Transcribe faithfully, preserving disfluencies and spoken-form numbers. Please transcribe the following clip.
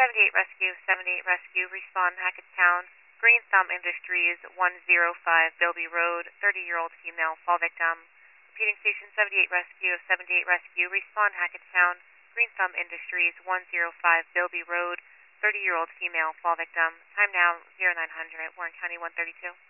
seventy-eight Rescue, seventy-eight Rescue, respond Hackettstown, Green Thumb Industries, one oh five Bilby Road, thirty-year-old female, fall victim. Repeating station seventy-eight Rescue, seventy-eight Rescue, respond Hackettstown, Green Thumb Industries, one oh five Bilby Road, thirty-year-old female, fall victim. Time now, zero nine hundred, Warren County one thirty-two.